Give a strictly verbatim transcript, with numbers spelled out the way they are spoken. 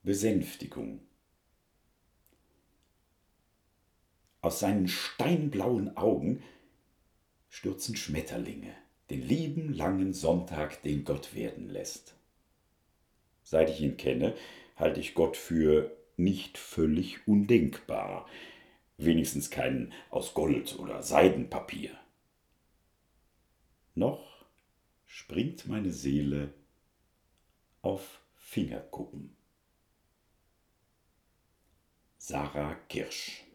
Besänftigung. Aus seinen steinblauen Augen stürzen Schmetterlinge, den lieben langen Sonntag, den Gott werden lässt. Seit ich ihn kenne, halte ich Gott für nicht völlig undenkbar, wenigstens keinen aus Gold oder Seidenpapier. Noch springt meine Seele auf Fingerkuppen. Sarah Kirsch.